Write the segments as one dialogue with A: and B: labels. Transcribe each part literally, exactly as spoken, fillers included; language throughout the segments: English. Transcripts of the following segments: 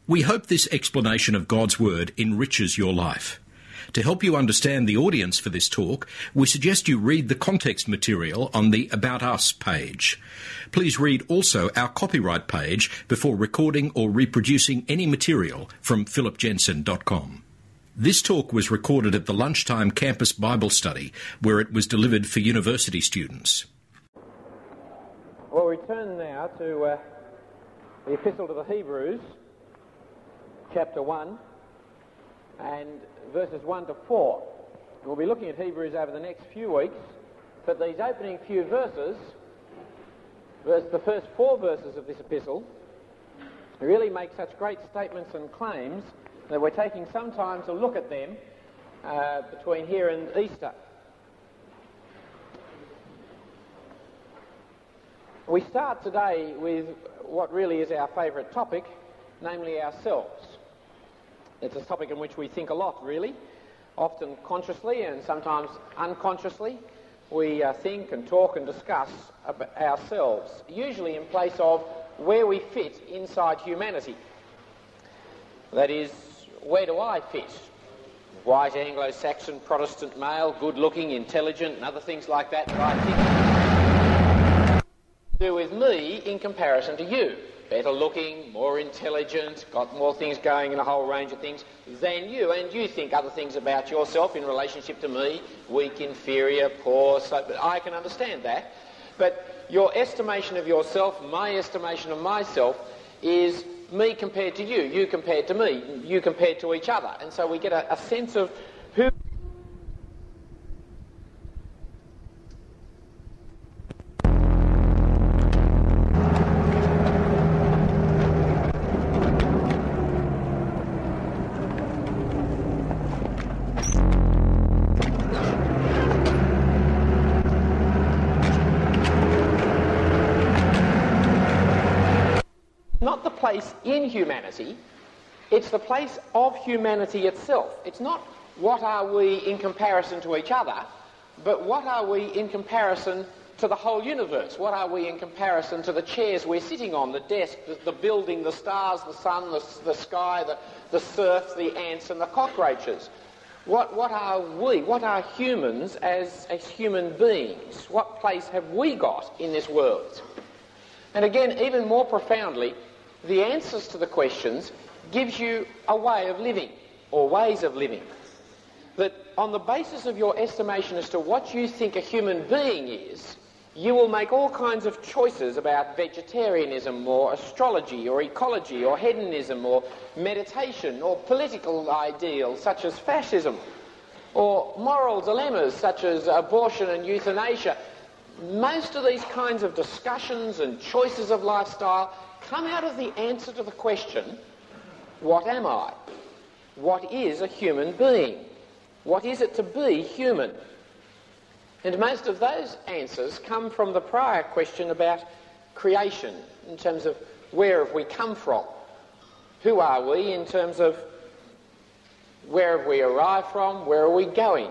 A: We hope this explanation of God's Word enriches your life. To help you understand the audience for this talk, we suggest you read the context material on the About Us page. Please read also our copyright page before recording or reproducing any material from philip jensen dot com. This talk was recorded at the Lunchtime Campus Bible Study, where it was delivered for university students.
B: Well, we turn now to uh, the Epistle to the Hebrews, chapter one, and verses one to four. We'll be looking at Hebrews over the next few weeks, but these opening few verses, verse, the first four verses of this epistle, really make such great statements and claims that we're taking some time to look at them uh, between here and Easter. We start today with what really is our favourite topic, namely ourselves. It's a topic in which we think a lot, really, often consciously and sometimes unconsciously. We uh, think and talk and discuss about ourselves, usually in place of where we fit inside humanity. That is, where do I fit? White, Anglo-Saxon, Protestant male, good-looking, intelligent, and other things like that that I think do with me in comparison to you. Better looking, more intelligent, got more things going in a whole range of things than you, and you think other things about yourself in relationship to me, weak, inferior, poor, so I can understand that. But your estimation of yourself, my estimation of myself, is me compared to you, you compared to me, you compared to each other. And so we get a, a sense of who... Not the place in humanity, it's the place of humanity itself. It's not what are we in comparison to each other, but what are we in comparison to the whole universe? What are we in comparison to the chairs we're sitting on, the desk, the, the building, the stars, the sun, the, the sky, the, the surf, the ants and the cockroaches? What, what are we? What are humans as, as human beings? What place have we got in this world? And again, even more profoundly, the answers to the questions gives you a way of living, or ways of living. That on the basis of your estimation as to what you think a human being is, you will make all kinds of choices about vegetarianism, or astrology, or ecology, or hedonism, or meditation, or political ideals such as fascism, or moral dilemmas such as abortion and euthanasia. Most of these kinds of discussions and choices of lifestyle come out of the answer to the question, what am I? What is a human being? What is it to be human? And most of those answers come from the prior question about creation, in terms of where have we come from? Who are we in terms of where have we arrived from? Where are we going?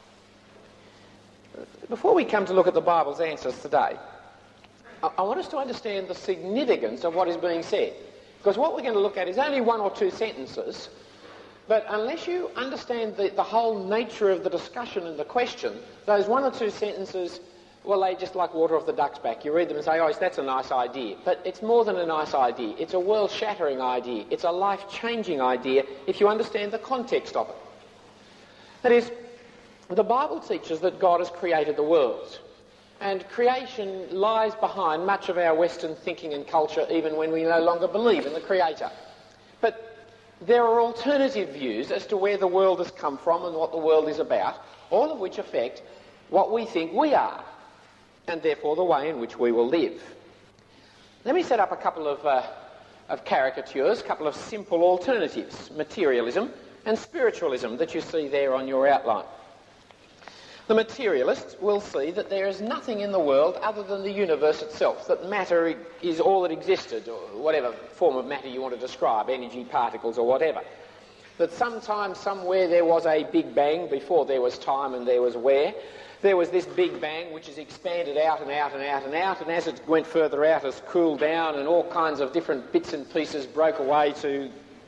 B: Before we come to look at the Bible's answers today, I want us to understand the significance of what is being said. Because what we're going to look at is only one or two sentences, but unless you understand the, the whole nature of the discussion and the question, those one or two sentences, well, they just like water off the duck's back. You read them and say, oh, that's a nice idea. But it's more than a nice idea. It's a world-shattering idea. It's a life-changing idea if you understand the context of it. That is, the Bible teaches that God has created the world. And creation lies behind much of our Western thinking and culture, even when we no longer believe in the Creator. But there are alternative views as to where the world has come from and what the world is about, all of which affect what we think we are, and therefore the way in which we will live. Let me set up a couple of, uh, of caricatures, a couple of simple alternatives, materialism and spiritualism, that you see there on your outline. The materialist will see that there is nothing in the world other than the universe itself, that matter is all that existed, or whatever form of matter you want to describe, energy, particles, or whatever. That sometime, somewhere, there was a Big Bang before there was time and there was where. There was this Big Bang which has expanded out and out and out and out, and as it went further out, has cooled down, and all kinds of different bits and pieces broke away to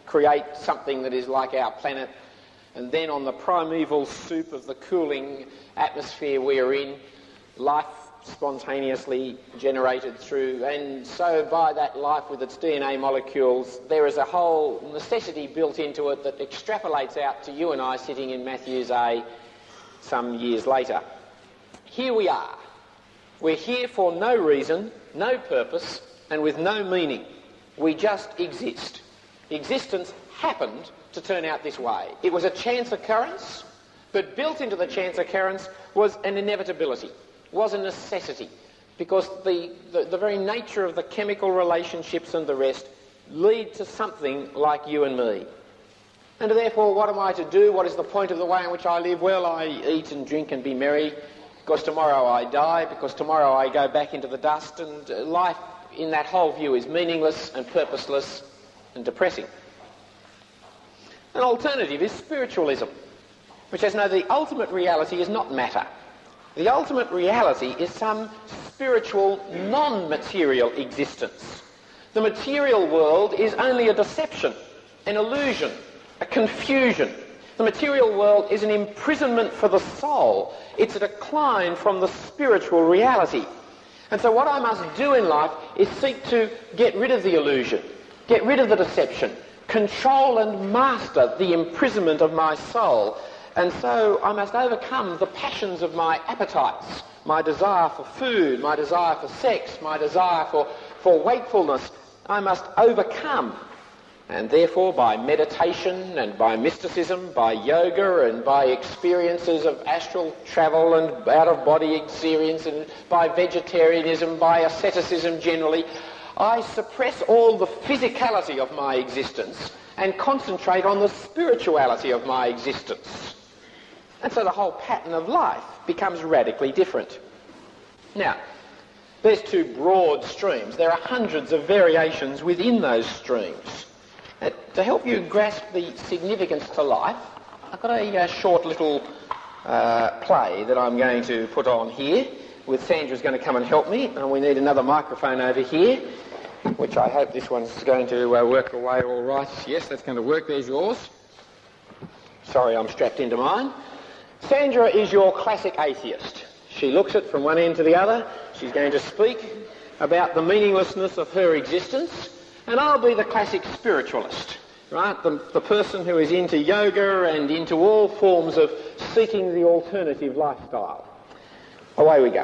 B: create something that is like our planet, and then on the primeval soup of the cooling atmosphere we are in, life spontaneously generated through, and so by that life with its D N A molecules, there is a whole necessity built into it that extrapolates out to you and I sitting in Matthews A some years later. Here we are. We're here for no reason, no purpose, and with no meaning. We just exist. Existence happened to turn out this way. It was a chance occurrence, but built into the chance occurrence was an inevitability, was a necessity, because the, the, the very nature of the chemical relationships and the rest lead to something like you and me. And therefore, what am I to do? What is the point of the way in which I live? Well, I eat and drink and be merry, because tomorrow I die, because tomorrow I go back into the dust, and life in that whole view is meaningless and purposeless and depressing. An alternative is spiritualism, which says, no, the ultimate reality is not matter. The ultimate reality is some spiritual, non-material existence. The material world is only a deception, an illusion, a confusion. The material world is an imprisonment for the soul. It's a decline from the spiritual reality. And so what I must do in life is seek to get rid of the illusion, get rid of the deception, control and master the imprisonment of my soul. And so I must overcome the passions of my appetites, my desire for food, my desire for sex, my desire for, for wakefulness. I must overcome. And therefore, by meditation and by mysticism, by yoga and by experiences of astral travel and out-of-body experience, and by vegetarianism, by asceticism generally, I suppress all the physicality of my existence and concentrate on the spirituality of my existence. And so the whole pattern of life becomes radically different. Now, there's two broad streams. There are hundreds of variations within those streams. Uh, to help you grasp the significance to life, I've got a, a short little uh, play that I'm going to put on here, with Sandra's going to come and help me, and we need another microphone over here, which I hope this one's going to uh, work away all right. Yes, that's going to work. There's yours. Sorry, I'm strapped into mine. Sandra is your classic atheist. She looks at from one end to the other. She's going to speak about the meaninglessness of her existence, and I'll be the classic spiritualist, right? The, the person who is into yoga and into all forms of seeking the alternative lifestyle. Away we go.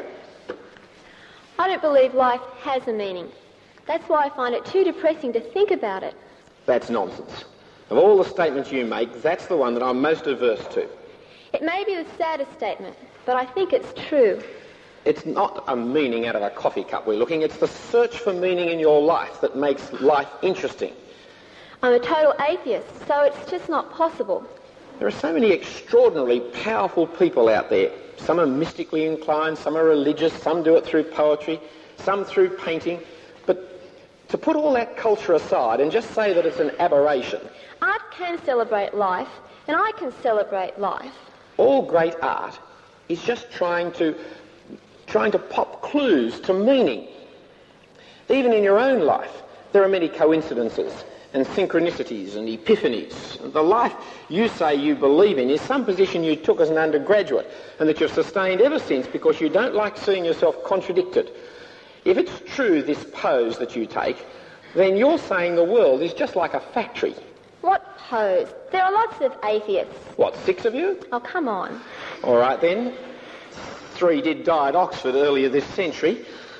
C: I don't believe life has a meaning. That's why I find it too depressing to think about it.
B: That's nonsense. Of all the statements you make, that's the one that I'm most averse to.
C: It may be the saddest statement, but I think it's true.
B: It's not a meaning out of a coffee cup we're looking. It's the search for meaning in your life that makes life interesting.
C: I'm a total atheist, so it's just not possible.
B: There are so many extraordinarily powerful people out there. Some are mystically inclined, some are religious, some do it through poetry, some through painting. But to put all that culture aside and just say that it's an aberration.
C: Art can celebrate life, and I can celebrate life.
B: All great art is just trying to trying to pop clues to meaning. Even in your own life, there are many coincidences and synchronicities and epiphanies. The life you say you believe in is some position you took as an undergraduate and that you've sustained ever since because you don't like seeing yourself contradicted. If it's true, this pose that you take, then you're saying the world is just like a factory.
C: What pose? There are lots of atheists.
B: What, six of you?
C: Oh, come on.
B: All right, then. Three did die at Oxford earlier this century.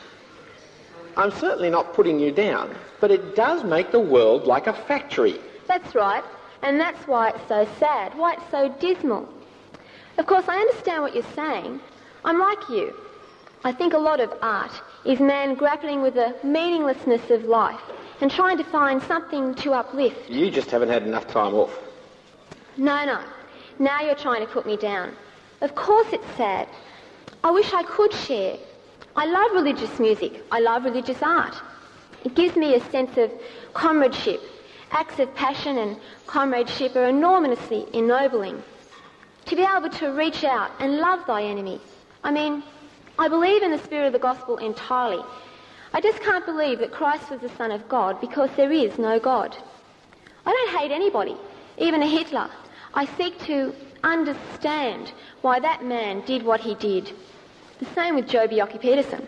B: I'm certainly not putting you down, but it does make the world like a factory.
C: That's right, and that's why it's so sad, why it's so dismal. Of course, I understand what you're saying. I'm like you. I think a lot of art is man grappling with the meaninglessness of life and trying to find something to uplift.
B: You just haven't had enough time off.
C: No, no. Now you're trying to put me down. Of course it's sad. I wish I could share. I love religious music. I love religious art. It gives me a sense of comradeship. Acts of passion and comradeship are enormously ennobling. To be able to reach out and love thy enemy. I mean, I believe in the spirit of the gospel entirely. I just can't believe that Christ was the Son of God because there is no God. I don't hate anybody, even a Hitler. I seek to understand why that man did what he did. The same with Joh Bjelke-Petersen.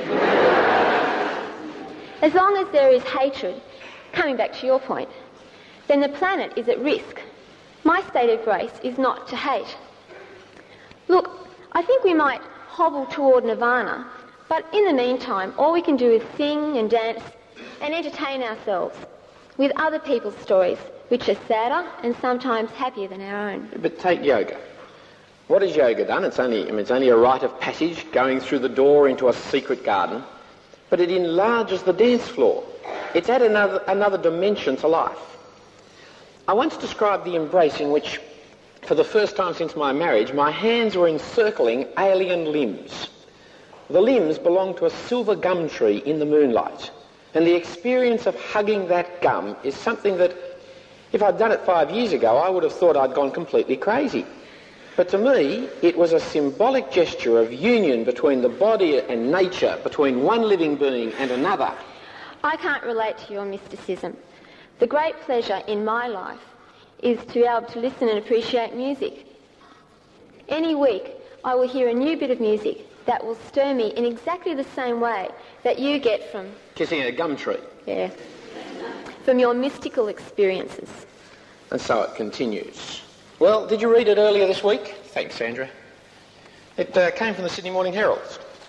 C: As long as there is hatred, coming back to your point, then the planet is at risk. My state of grace is not to hate. Look, I think we might hobble toward nirvana, but in the meantime, all we can do is sing and dance and entertain ourselves with other people's stories, which are sadder and sometimes happier than our own.
B: But take yoga. What has yoga done? It's only, I mean, it's only a rite of passage going through the door into a secret garden, but it enlarges the dance floor. It's added another, another dimension to life. I once described the embrace in which, for the first time since my marriage, my hands were encircling alien limbs. The limbs belonged to a silver gum tree in the moonlight, and the experience of hugging that gum is something that, if I'd done it five years ago, I would have thought I'd gone completely crazy. But to me, it was a symbolic gesture of union between the body and nature, between one living being and another.
C: I can't relate to your mysticism. The great pleasure in my life is to be able to listen and appreciate music. Any week, I will hear a new bit of music that will stir me in exactly the same way that you get from...
B: Kissing a gum tree.
C: Yeah. From your mystical experiences.
B: And so it continues. Well, did you read it earlier this week? Thanks, Sandra. It uh, came from the Sydney Morning Herald,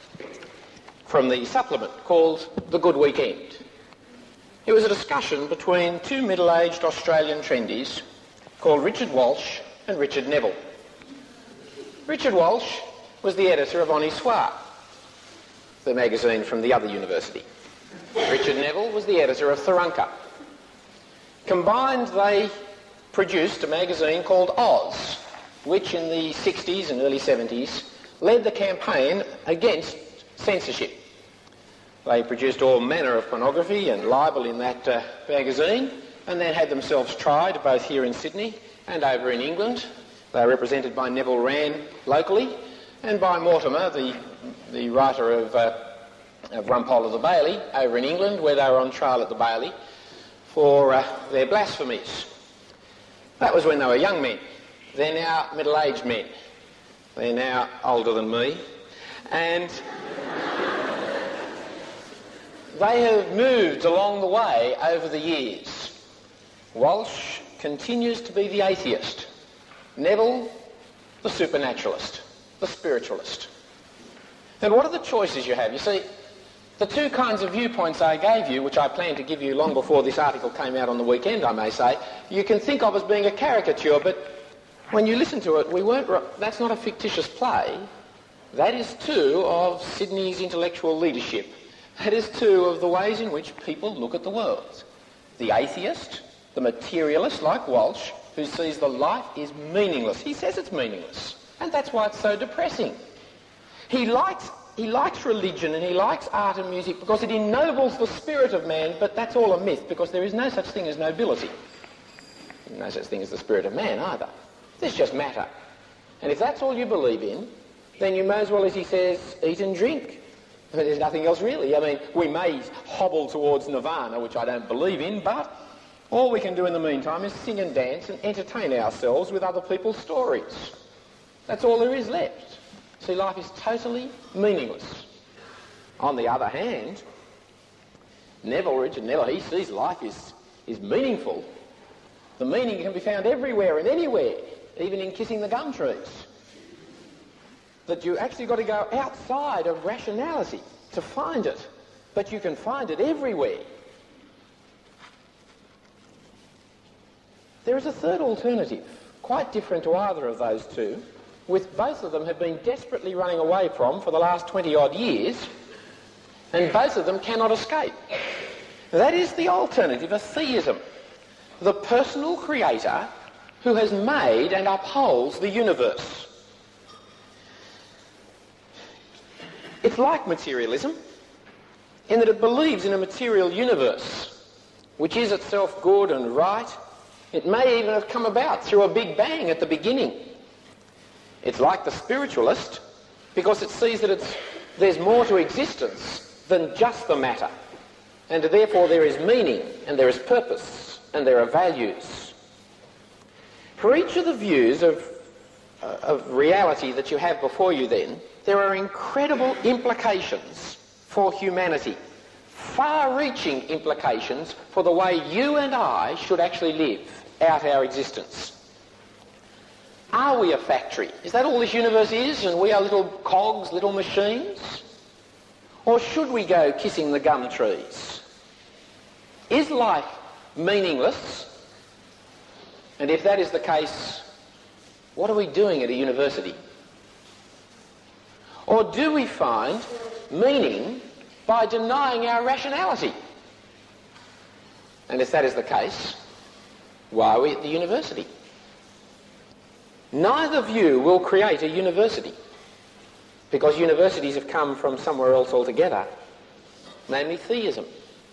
B: from the supplement called The Good Weekend. It was a discussion between two middle-aged Australian trendies called Richard Walsh and Richard Neville. Richard Walsh was the editor of On Histoire, the magazine from the other university. Richard Neville was the editor of Tharunka. Combined, they produced a magazine called Oz, which in the sixties and early seventies led the campaign against censorship. They produced all manner of pornography and libel in that uh, magazine, and then had themselves tried both here in Sydney and over in England. They were represented by Neville Wran locally, and by Mortimer, the, the writer of, uh, of Rumpole of the Bailey, over in England, where they were on trial at the Bailey for uh, their blasphemies. That was when they were young men. They're now middle-aged men. They're now older than me. And they have moved along the way over the years. Walsh continues to be the atheist. Neville, the supernaturalist, the spiritualist. And what are the choices you have? You see, the two kinds of viewpoints I gave you, which I planned to give you long before this article came out on the weekend, I may say, you can think of as being a caricature, but when you listen to it, we weren't. That's not a fictitious play. That is two of Sydney's intellectual leadership. That is two of the ways in which people look at the world. The atheist, the materialist like Walsh, who sees the life is meaningless. He says it's meaningless, and that's why it's so depressing. He likes, he likes religion and he likes art and music because it ennobles the spirit of man, but that's all a myth because there is no such thing as nobility. No such thing as the spirit of man either. There's just matter. And if that's all you believe in, then you may as well, as he says, eat and drink. I mean, there's nothing else really. I mean, we may hobble towards nirvana, which I don't believe in, but all we can do in the meantime is sing and dance and entertain ourselves with other people's stories. That's all there is left. See, life is totally meaningless. On the other hand, Neville, Richard Neville, he sees life is, is meaningful. The meaning can be found everywhere and anywhere, even in kissing the gum trees. That you actually got to go outside of rationality to find it, but you can find it everywhere. There is a third alternative, quite different to either of those two, which both of them have been desperately running away from for the last twenty odd years, and both of them cannot escape. That is the alternative of theism, the personal creator who has made and upholds the universe. It's like materialism in that it believes in a material universe which is itself good and right. It may even have come about through a big bang at the beginning. It's like the spiritualist because it sees that it's, there's more to existence than just the matter, and therefore there is meaning and there is purpose and there are values. For each of the views of, uh, of reality that you have before you then, there are incredible implications for humanity, far-reaching implications for the way you and I should actually live out our existence. Are we a factory? Is that all this universe is, and we are little cogs, little machines? Or should we go kissing the gum trees? Is life meaningless? And if that is the case, what are we doing at a university? Or do we find meaning by denying our rationality? And if that is the case, why are we at the university? Neither view will create a university, because universities have come from somewhere else altogether, namely theism.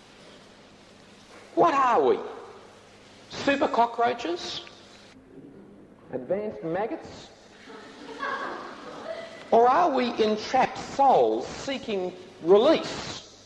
B: What are we? Super cockroaches? Advanced maggots? Or are we entrapped souls seeking release?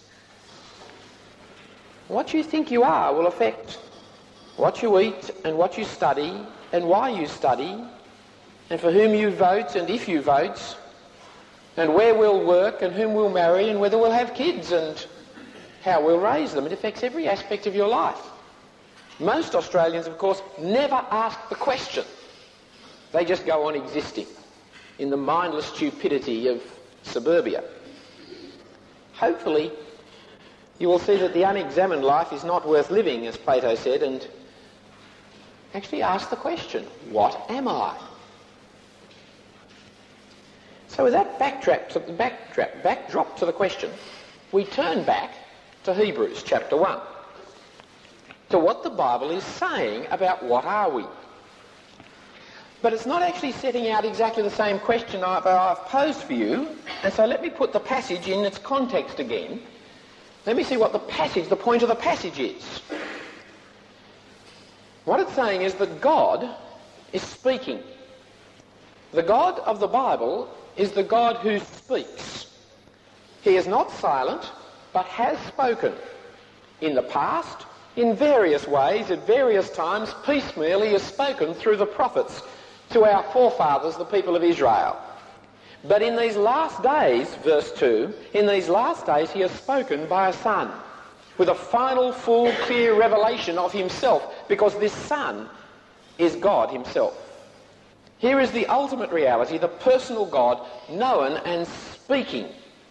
B: What you think you are will affect what you eat and what you study and why you study and for whom you vote and if you vote and where we'll work and whom we'll marry and whether we'll have kids and how we'll raise them. It affects every aspect of your life. Most Australians, of course, never ask the question. They just go on existing in the mindless stupidity of suburbia. Hopefully, you will see that the unexamined life is not worth living, as Plato said, and actually ask the question, what am I? So with that backtrack to the backtrack, backdrop to the question, we turn back to Hebrews chapter one, to what the Bible is saying about what are we. But it's not actually setting out exactly the same question I've, I've posed for you, and so let me put the passage in its context again. Let me see what the passage, the point of the passage is. What it's saying is that God is speaking. The God of the Bible is the God who speaks. He is not silent, but has spoken. In the past, in various ways, at various times, piecemeal, he has spoken through the prophets to our forefathers, the people of Israel. But in these last days, verse two, in these last days he has spoken by a Son, with a final, full, clear revelation of himself, because this Son is God himself. Here is the ultimate reality, the personal God, known and speaking.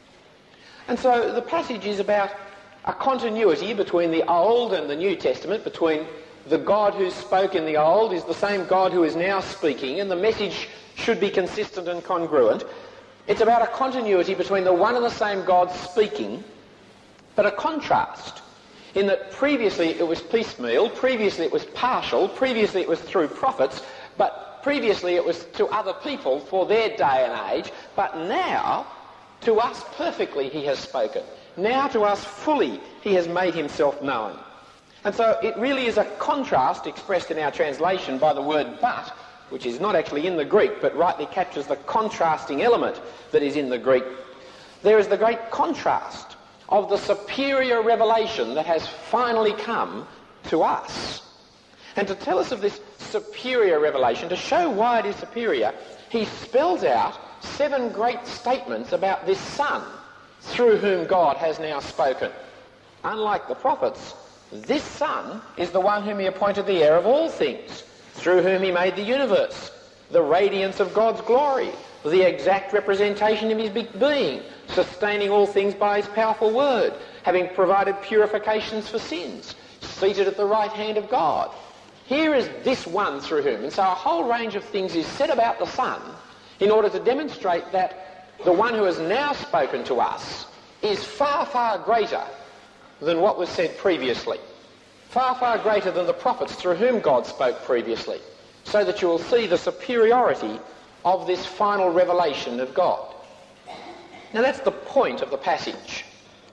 B: And so the passage is about a continuity between the Old and the New Testament, between the God who spoke in the Old is the same God who is now speaking, and the message should be consistent and congruent. It's about a continuity between the one and the same God speaking, but a contrast in that previously it was piecemeal, previously it was partial, previously it was through prophets, but previously it was to other people for their day and age, but now to us perfectly he has spoken. Now to us fully he has made himself known. And so it really is a contrast expressed in our translation by the word but, which is not actually in the Greek, but rightly captures the contrasting element that is in the Greek. There is the great contrast of the superior revelation that has finally come to us. And to tell us of this superior revelation, to show why it is superior, he spells out seven great statements about this Son through whom God has now spoken. Unlike the prophets, this Son is the one whom he appointed the heir of all things, through whom he made the universe, the radiance of God's glory, the exact representation of his being, sustaining all things by his powerful word, having provided purifications for sins, seated at the right hand of God. Here is this one through whom. And so a whole range of things is said about the Son in order to demonstrate that the one who has now spoken to us is far, far greater than what was said previously. Far, far greater than the prophets through whom God spoke previously, so that you will see the superiority of this final revelation of God. Now that's the point of the passage.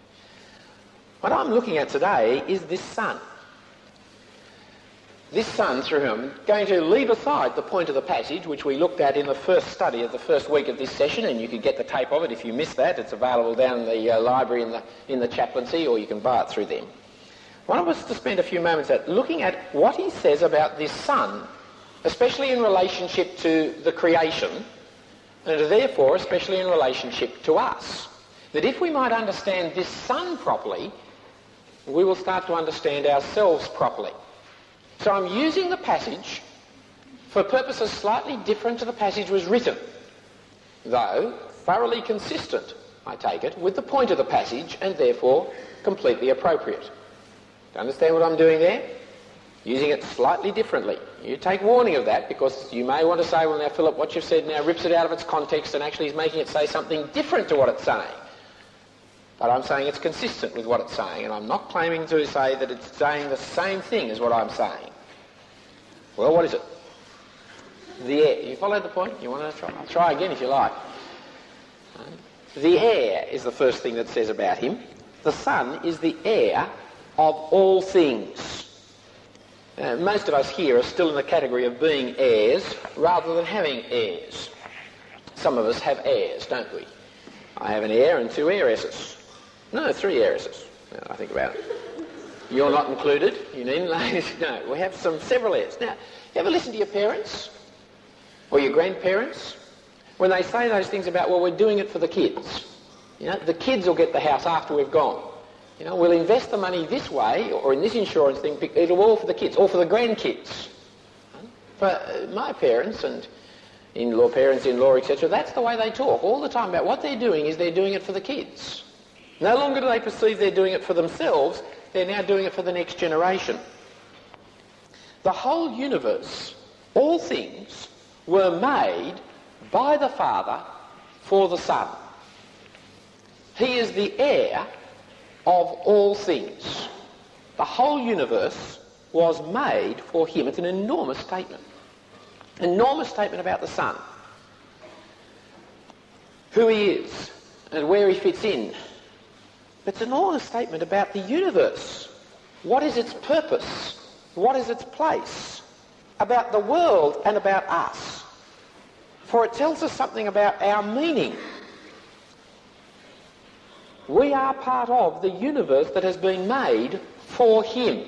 B: What I'm looking at today is this Son. This Son through whom I'm going to leave aside the point of the passage, which we looked at in the first study of the first week of this session, and you can get the tape of it if you missed that. It's available down in the uh, library in the, in the chaplaincy, or you can buy it through them. I want us to spend a few moments at looking at what he says about this Son, especially in relationship to the creation, and therefore especially in relationship to us. That if we might understand this Son properly, we will start to understand ourselves properly. So I'm using the passage for purposes slightly different to the passage was written, though thoroughly consistent, I take it, with the point of the passage and therefore completely appropriate. Do you understand what I'm doing there? Using it slightly differently. You take warning of that, because you may want to say, well, now Philip, what you've said now rips it out of its context and actually is making it say something different to what it's saying. But I'm saying it's consistent with what it's saying, and I'm not claiming to say that it's saying the same thing as what I'm saying. Well, what is it? The heir. You followed the point? You want to try? I'll try again if you like. The heir is the first thing that says about him. The Son is the heir of all things. Uh, most of us here are still in the category of being heirs rather than having heirs. Some of us have heirs, don't we? I have an heir and two heiresses. No, three heiresses, now I think about it. You're not included, you needn't, ladies. No, we have some several heirs. Now, you ever listen to your parents or your grandparents when they say those things about, well, we're doing it for the kids? You know, the kids will get the house after we've gone. You know, we'll invest the money this way or in this insurance thing. It'll all for the kids, or for the grandkids. For my parents and in-law parents, in-law, et cetera, that's the way they talk all the time about what they're doing is they're doing it for the kids. No longer do they perceive they're doing it for themselves, they're now doing it for the next generation. The whole universe, all things, were made by the Father for the Son. He is the heir of all things. The whole universe was made for him. It's an enormous statement. An enormous statement about the Son. Who he is and where he fits in. It's an enormous statement about the universe. What is its purpose? What is its place? About the world and about us. For it tells us something about our meaning. We are part of the universe that has been made for him.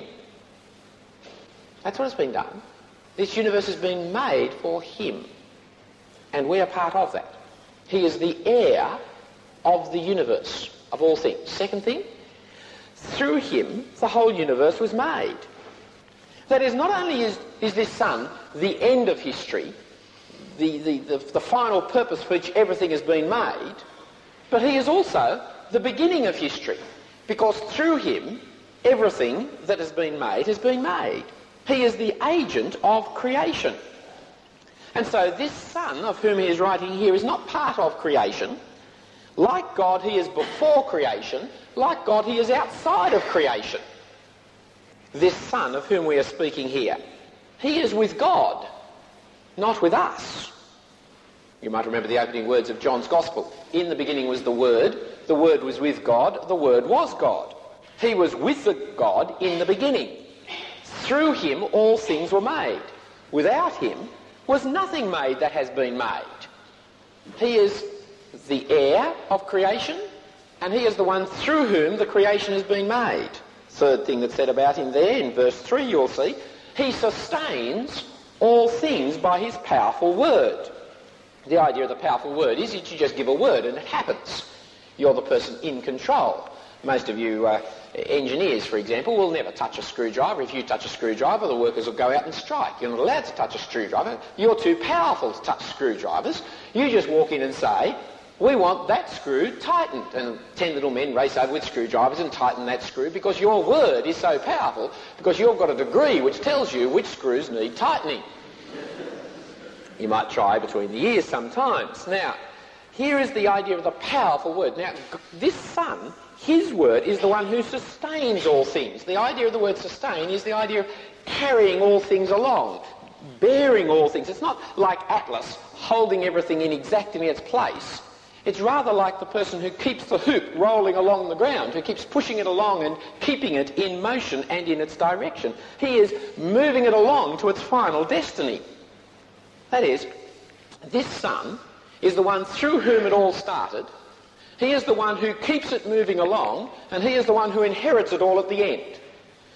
B: That's what has been done. This universe has been made for him. And we are part of that. He is the heir of the universe, of all things. Second thing, through him the whole universe was made. That is, not only is, is this Son the end of history, the, the, the, the final purpose for which everything has been made, but he is also the beginning of history, because through him everything that has been made has been made. He is the agent of creation. And so this Son of whom he is writing here is not part of creation. Like God, he is before creation. Like God, he is outside of creation. This Son of whom we are speaking here, he is with God, not with us. You might remember the opening words of John's Gospel. In the beginning was the Word. The Word was with God. The Word was God. He was with the God in the beginning. Through him all things were made. Without him was nothing made that has been made. He is the heir of creation, and he is the one through whom the creation has been made. Third thing that's said about him there in verse three, you'll see, he sustains all things by his powerful word. The idea of the powerful word is that you just give a word and it happens. You're the person in control. Most of you uh, engineers, for example, will never touch a screwdriver. If you touch a screwdriver, the workers will go out and strike. You're not allowed to touch a screwdriver. You're too powerful to touch screwdrivers. You just walk in and say, we want that screw tightened. And ten little men race over with screwdrivers and tighten that screw because your word is so powerful, because you've got a degree which tells you which screws need tightening. You might try between the ears sometimes. Now, here is the idea of the powerful word. Now, this Son, his word, is the one who sustains all things. The idea of the word sustain is the idea of carrying all things along, bearing all things. It's not like Atlas holding everything in exactly its place. It's rather like the person who keeps the hoop rolling along the ground, who keeps pushing it along and keeping it in motion and in its direction. He is moving it along to its final destiny. That is, this Son is the one through whom it all started. He is the one who keeps it moving along, and he is the one who inherits it all at the end.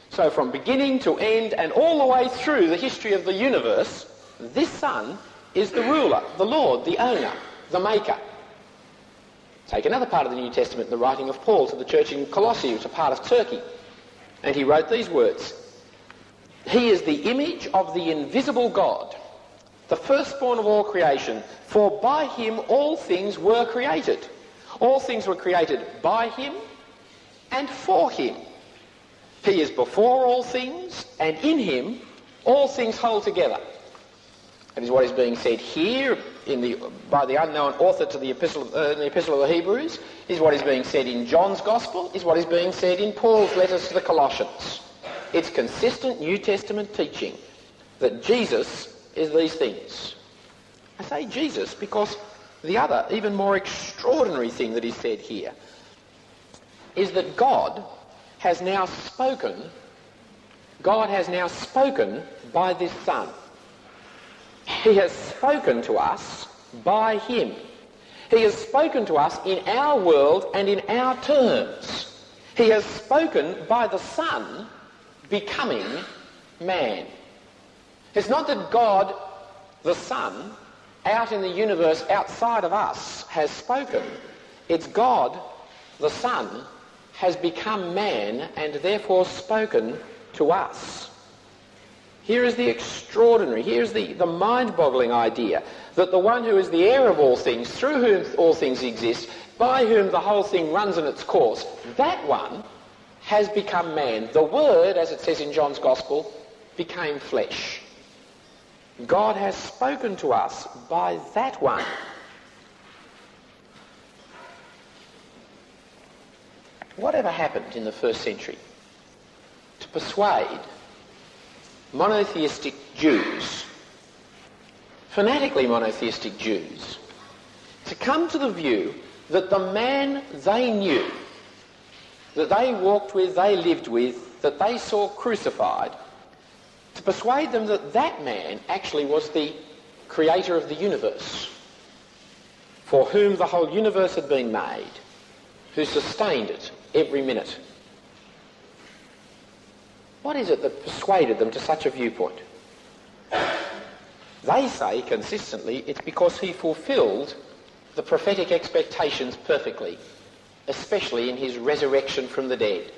B: So from beginning to end and all the way through the history of the universe, this Son is the ruler, the Lord, the owner, the maker. Take another part of the New Testament, the writing of Paul to the church in Colossae, which is a part of Turkey. And he wrote these words: "He is the image of the invisible God, the firstborn of all creation, for by him all things were created." All things were created by him and for him. He is before all things, and in him all things hold together. That is what is being said here in the, by the unknown author to the epistle, uh, in the Epistle of the Hebrews, is what is being said in John's Gospel, is what is being said in Paul's letters to the Colossians. It's consistent New Testament teaching that Jesus is these things. I say Jesus because the other, even more extraordinary thing that is said here is that God has now spoken, God has now spoken by this Son. He has spoken to us by him. He has spoken to us in our world and in our terms. He has spoken by the Son becoming man. It's not that God, the Son, out in the universe outside of us has spoken. It's God, the Son, has become man and therefore spoken to us. Here is the extraordinary, here's the, the mind-boggling idea that the one who is the heir of all things, through whom all things exist, by whom the whole thing runs in its course, that one has become man. The Word, as it says in John's Gospel, became flesh. God has spoken to us by that one. Whatever happened in the first century to persuade monotheistic Jews, fanatically monotheistic Jews, to come to the view that the man they knew, that they walked with, they lived with, that they saw crucified, to persuade them that that man actually was the creator of the universe, for whom the whole universe had been made, who sustained it every minute. What is it that persuaded them to such a viewpoint? They say consistently it's because he fulfilled the prophetic expectations perfectly, especially in his resurrection from the dead.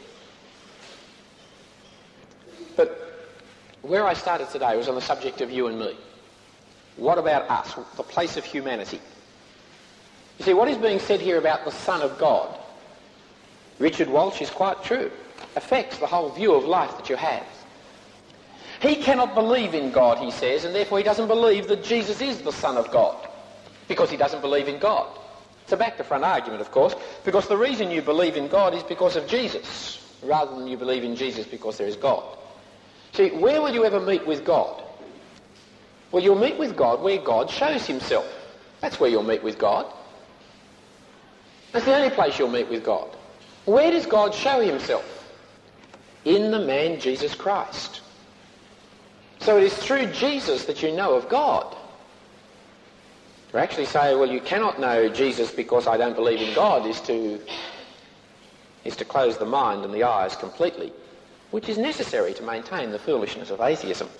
B: But where I started today was on the subject of you and me. What about us, the place of humanity? You see, what is being said here about the Son of God, Richard Walsh, is quite true. Affects the whole view of life that you have. He cannot believe in God, he says, and therefore he doesn't believe that Jesus is the Son of God, because he doesn't believe in God. It's a back-to-front argument, of course, because the reason you believe in God is because of Jesus, rather than you believe in Jesus because there is God. See, where will you ever meet with God? Well, you'll meet with God where God shows himself. That's where you'll meet with God. That's the only place you'll meet with God. Where does God show himself? In the man Jesus Christ. So it is through Jesus that you know of God. To actually say, well, you cannot know Jesus because I don't believe in God, is to, is to close the mind and the eyes completely, which is necessary to maintain the foolishness of atheism.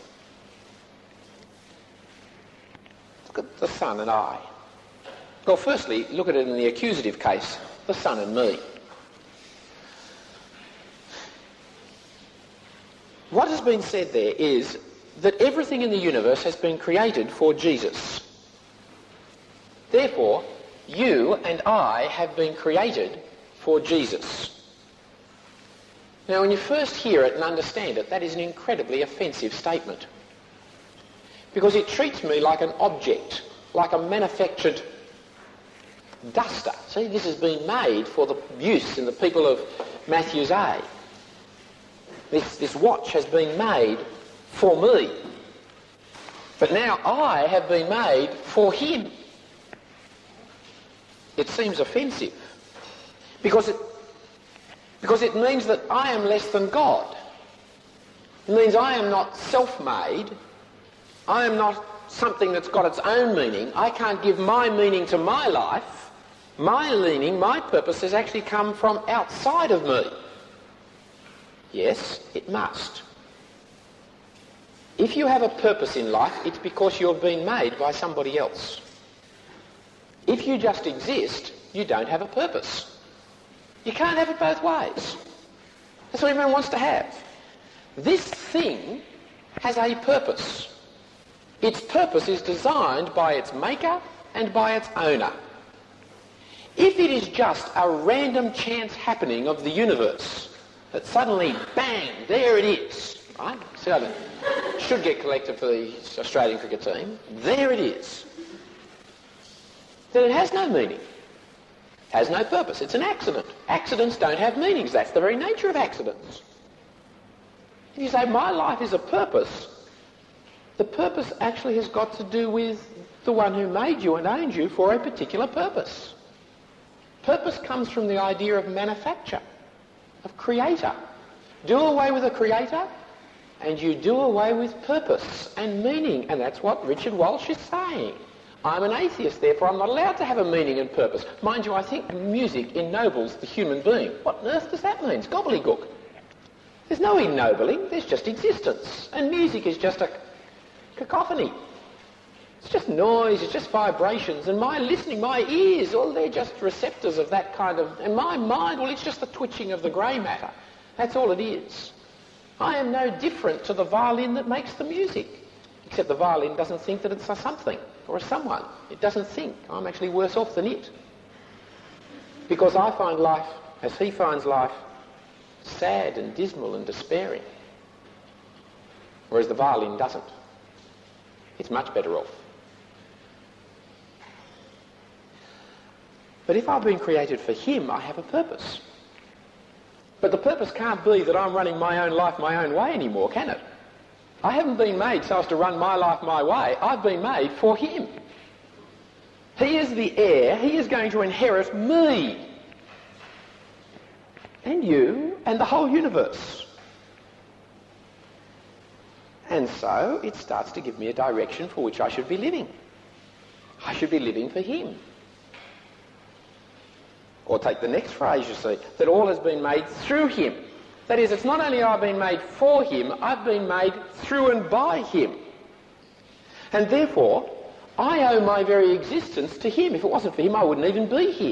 B: Look at the Son and I. Well, firstly, look at it in the accusative case, the Son and me. What has been said there is that everything in the universe has been created for Jesus. Therefore, you and I have been created for Jesus. Now, when you first hear it and understand it, that is an incredibly offensive statement, because it treats me like an object, like a manufactured duster. See, this has been made for the use in the people of Matthew's A. This, this watch has been made for me. But now I have been made for him. It seems offensive because it, because it means that I am less than God. It means I am not self-made. I am not something that's got its own meaning. I can't give my meaning to my life. My meaning, my purpose has actually come from outside of me. Yes, it must. If you have a purpose in life, it's because you've been made by somebody else. If you just exist, you don't have a purpose. You can't have it both ways. That's what everyone wants to have. This thing has a purpose. Its purpose is designed by its maker and by its owner. If it is just a random chance happening of the universe, that suddenly, bang, there it is, right? See how that should get collected for the Australian cricket team. There it is. Then it has no meaning. Has no purpose. It's an accident. Accidents don't have meanings. That's the very nature of accidents. If you say, my life is a purpose, the purpose actually has got to do with the one who made you and owned you for a particular purpose. Purpose comes from the idea of manufacture, of creator. Do away with a creator, and you do away with purpose and meaning. And that's what Richard Walsh is saying. I'm an atheist, therefore I'm not allowed to have a meaning and purpose. Mind you, I think music ennobles the human being. What on earth does that mean? It's gobbledygook. There's no ennobling, there's just existence. And music is just a cacophony. It's just noise, it's just vibrations. And my listening, my ears, well, they're just receptors of that kind of... And my mind, well, it's just the twitching of the grey matter. That's all it is. I am no different to the violin that makes the music. Except the violin doesn't think that it's a something or a someone. It doesn't think. I'm actually worse off than it. Because I find life, as he finds life, sad and dismal and despairing. Whereas the violin doesn't. It's much better off. But if I've been created for him, I have a purpose. But the purpose can't be that I'm running my own life my own way anymore, can it? I haven't been made so as to run my life my way. I've been made for him. He is the heir. He is going to inherit me. And you and the whole universe. And so it starts to give me a direction for which I should be living. I should be living for him. Or take the next phrase, you see, that all has been made through him. That is, it's not only I've been made for him, I've been made through and by him. And therefore, I owe my very existence to him. If it wasn't for him, I wouldn't even be here.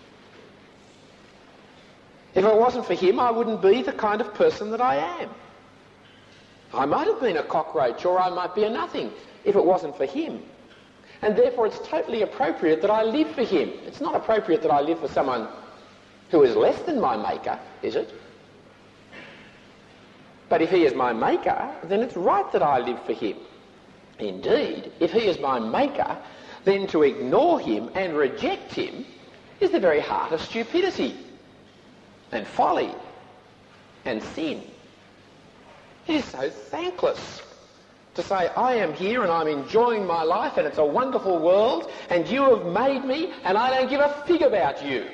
B: If it wasn't for him, I wouldn't be the kind of person that I am. I might have been a cockroach, or I might be a nothing, if it wasn't for him. And therefore it's totally appropriate that I live for him. It's not appropriate that I live for someone who is less than my maker, is it? But if he is my maker, then it's right that I live for him. Indeed, if he is my maker, then to ignore him and reject him is the very heart of stupidity and folly and sin. It is so thankless to say, I am here and I'm enjoying my life and it's a wonderful world and you have made me and I don't give a fig about you.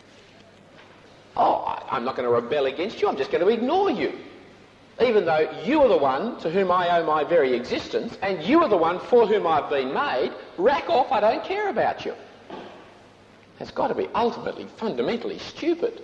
B: Oh, I, I'm not going to rebel against you, I'm just going to ignore you. Even though you are the one to whom I owe my very existence and you are the one for whom I've been made, rack off, I don't care about you. It's got to be ultimately, fundamentally stupid.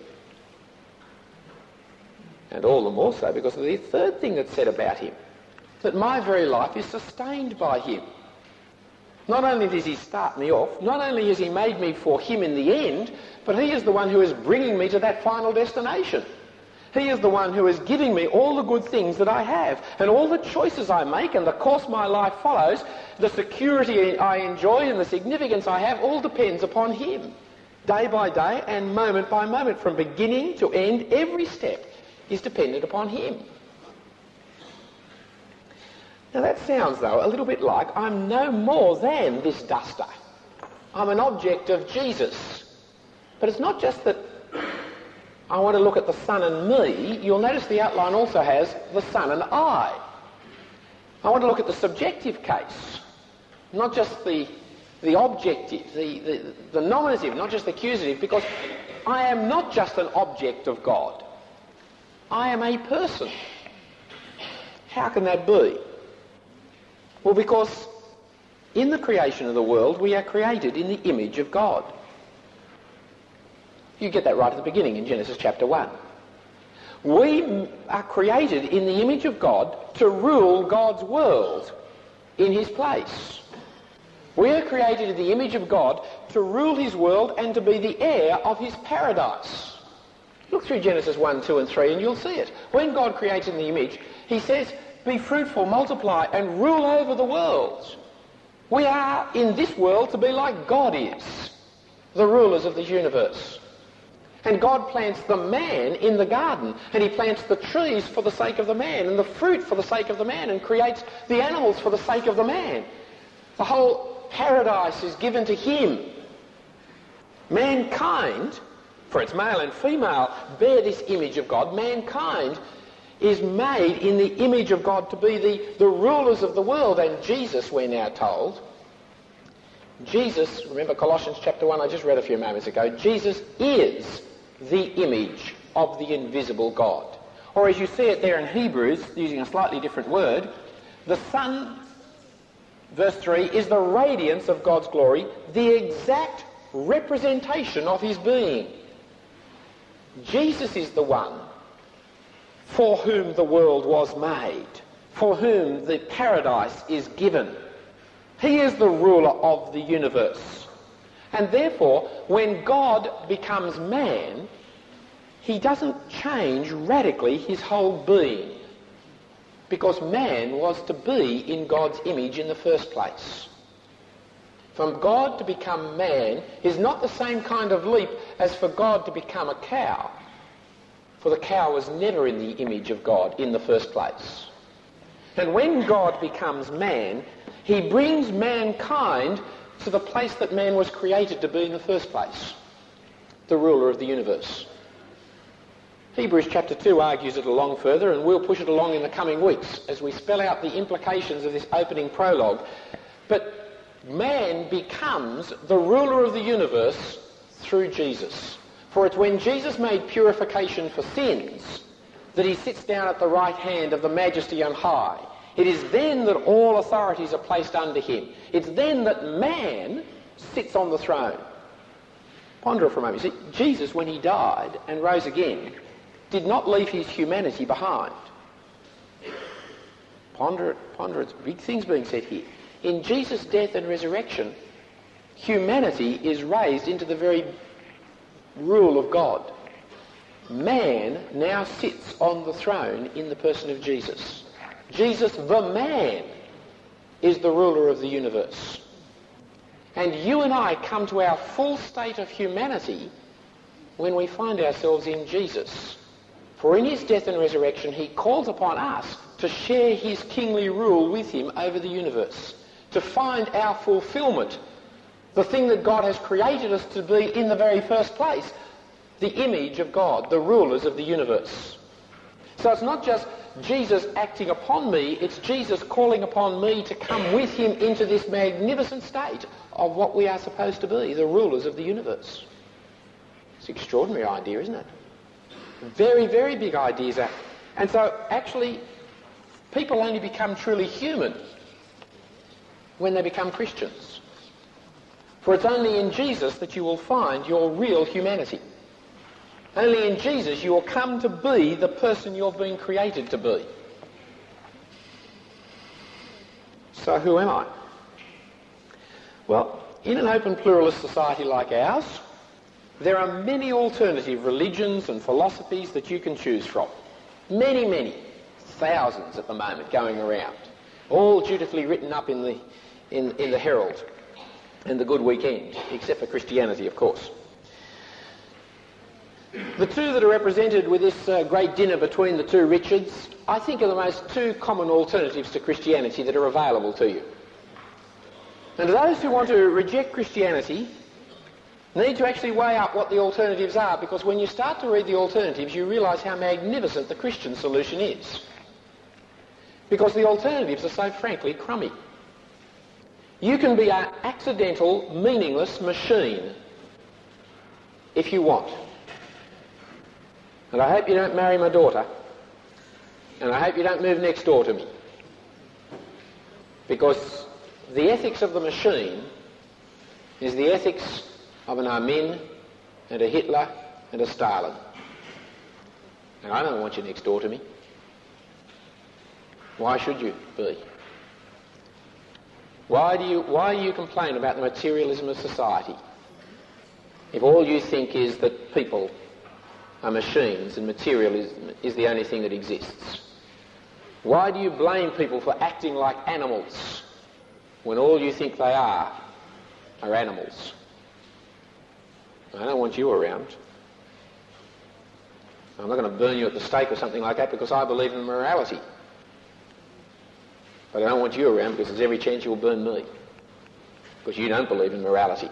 B: And all the more so because of the third thing that's said about him, that my very life is sustained by him. Not only does he start me off, not only has he made me for him in the end, but he is the one who is bringing me to that final destination. He is the one who is giving me all the good things that I have, and all the choices I make and the course my life follows, the security I enjoy and the significance I have, all depends upon him. Day by day and moment by moment, from beginning to end, every step is dependent upon him. Now that sounds, though, a little bit like I'm no more than this duster. I'm an object of Jesus. But it's not just that I want to look at the sun and me. You'll notice the outline also has the sun and I. I want to look at the subjective case, not just the, the objective, the, the, the nominative, not just the accusative, because I am not just an object of God. I am a person. How can that be? Well, because in the creation of the world, we are created in the image of God. You get that right at the beginning in Genesis chapter one. We are created in the image of God to rule God's world in his place. We are created in the image of God to rule his world and to be the heir of his paradise. Look through Genesis one, two and three and you'll see it. When God creates in the image, he says, be fruitful, multiply and rule over the world. We are in this world to be like God is, the rulers of the universe. And God plants the man in the garden, and he plants the trees for the sake of the man, and the fruit for the sake of the man, and creates the animals for the sake of the man. The whole paradise is given to him. Mankind, for its male and female, bear this image of God. Mankind is made in the image of God to be the, the rulers of the world, and Jesus, we're now told, Jesus, remember Colossians chapter one, I just read a few moments ago, Jesus is the image of the invisible God. Or as you see it there in Hebrews, using a slightly different word, the Son, verse three, is the radiance of God's glory, the exact representation of his being. Jesus is the one for whom the world was made, for whom the paradise is given. He is the ruler of the universe. And therefore, when God becomes man, he doesn't change radically his whole being, because man was to be in God's image in the first place. From God to become man is not the same kind of leap as for God to become a cow, for the cow was never in the image of God in the first place. And when God becomes man, he brings mankind to the place that man was created to be in the first place, the ruler of the universe. Hebrews chapter two argues it along further, and we'll push it along in the coming weeks as we spell out the implications of this opening prologue. But man becomes the ruler of the universe through Jesus. For it's when Jesus made purification for sins that he sits down at the right hand of the Majesty on high. It is then that all authorities are placed under him. It's then that man sits on the throne. Ponder it for a moment. You see, Jesus, when he died and rose again, did not leave his humanity behind. Ponder it, ponder it. Big things being said here. In Jesus' death and resurrection, humanity is raised into the very rule of God. Man now sits on the throne in the person of Jesus. Jesus, the man, is the ruler of the universe. And you and I come to our full state of humanity when we find ourselves in Jesus. For in his death and resurrection, he calls upon us to share his kingly rule with him over the universe, to find our fulfillment, the thing that God has created us to be in the very first place, the image of God, the rulers of the universe. So it's not just Jesus acting upon me, it's Jesus calling upon me to come with him into this magnificent state of what we are supposed to be, the rulers of the universe. It's an extraordinary idea, isn't it? Very, very big ideas. And so actually, people only become truly human when they become Christians. For it's only in Jesus that you will find your real humanity. Only in Jesus you will come to be the person you've been created to be. So who am I? Well, in an open pluralist society like ours, there are many alternative religions and philosophies that you can choose from. Many, many. Thousands at the moment going around. All dutifully written up in the, in, in the Herald and the Good Weekend, except for Christianity, of course. The two that are represented with this uh, great dinner between the two Richards, I think are the most two common alternatives to Christianity that are available to you. And those who want to reject Christianity need to actually weigh up what the alternatives are, because when you start to read the alternatives, you realise how magnificent the Christian solution is. Because the alternatives are so frankly crummy. You can be an accidental, meaningless machine if you want. And I hope you don't marry my daughter. And I hope you don't move next door to me. Because the ethics of the machine is the ethics of an Amin and a Hitler and a Stalin. And I don't want you next door to me. Why should you be? Why do you, why do you complain about the materialism of society if all you think is that people are machines and materialism is the only thing that exists? Why do you blame people for acting like animals when all you think they are are animals? I don't want you around. I'm not going to burn you at the stake or something like that because I believe in morality. But I don't want you around because there's every chance you'll burn me. Because you don't believe in morality.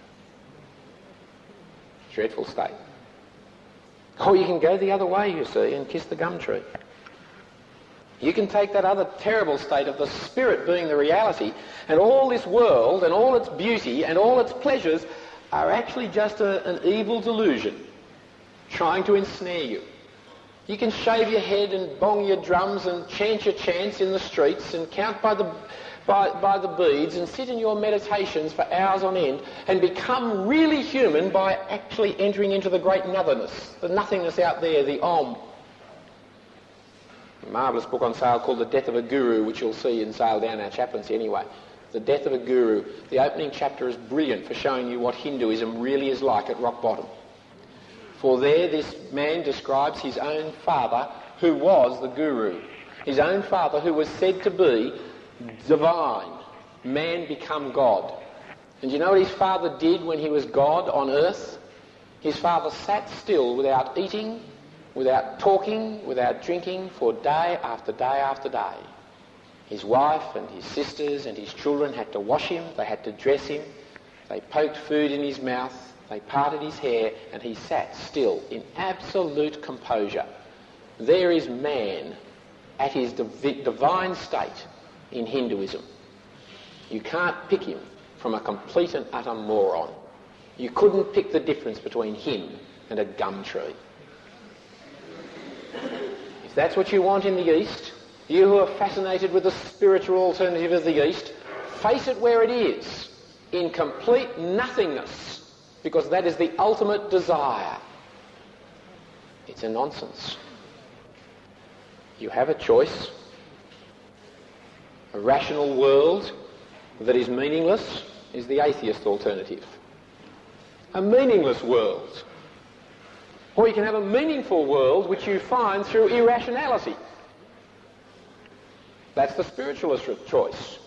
B: Dreadful state. Or you can go the other way, you see, and kiss the gum tree. You can take that other terrible state of the spirit being the reality, and all this world and all its beauty and all its pleasures are actually just a, an evil delusion trying to ensnare you. You can shave your head and bong your drums and chant your chants in the streets and count by the, by, by the beads and sit in your meditations for hours on end and become really human by actually entering into the great nothingness, the nothingness out there, the Om. A marvellous book on sale called The Death of a Guru, which you'll see in sale down our chaplaincy anyway. The Death of a Guru. The opening chapter is brilliant for showing you what Hinduism really is like at rock bottom. For there this man describes his own father who was the guru. His own father who was said to be divine. Man become God. And you know what his father did when he was God on earth? His father sat still without eating, without talking, without drinking for day after day after day. His wife and his sisters and his children had to wash him, they had to dress him, they poked food in his mouth, they parted his hair, and he sat still in absolute composure. There is man at his div- divine state in Hinduism. You can't pick him from a complete and utter moron. You couldn't pick the difference between him and a gum tree. If that's what you want in the East, you who are fascinated with the spiritual alternative of the East, face it where it is, in complete nothingness. Because that is the ultimate desire. It's a nonsense. You have a choice. A rational world that is meaningless is the atheist alternative. A meaningless world. Or you can have a meaningful world which you find through irrationality. That's the spiritualist choice.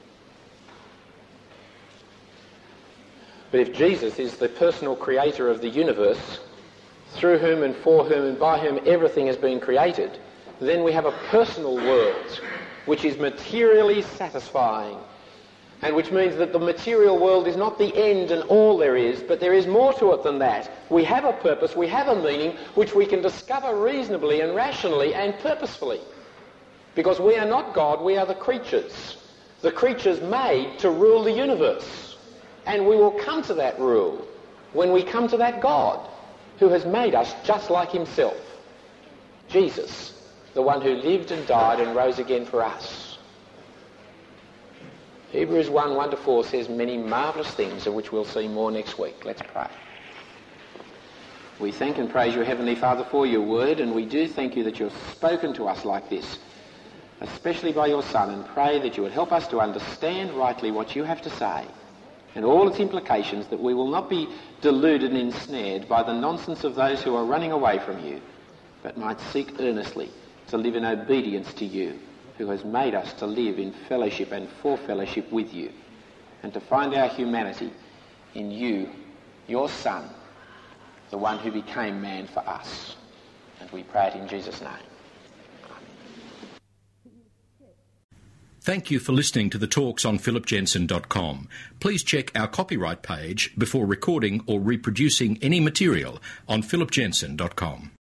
B: But if Jesus is the personal creator of the universe, through whom and for whom and by whom everything has been created, then we have a personal world which is materially satisfying, and which means that the material world is not the end and all there is, but there is more to it than that. We have a purpose, we have a meaning, which we can discover reasonably and rationally and purposefully. Because we are not God, we are the creatures. The creatures made to rule the universe. And we will come to that rule when we come to that God who has made us just like himself. Jesus, the one who lived and died and rose again for us. Hebrews one, one to four says many marvellous things of which we'll see more next week. Let's pray. We thank and praise you, Heavenly Father, for your word, and we do thank you that you have spoken to us like this, especially by your Son, and pray that you would help us to understand rightly what you have to say and all its implications, that we will not be deluded and ensnared by the nonsense of those who are running away from you, but might seek earnestly to live in obedience to you, who has made us to live in fellowship and for fellowship with you, and to find our humanity in you, your Son, the one who became man for us. And we pray it in Jesus' name.
A: Thank you for listening to the talks on philip jensen dot com. Please check our copyright page before recording or reproducing any material on philip jensen dot com.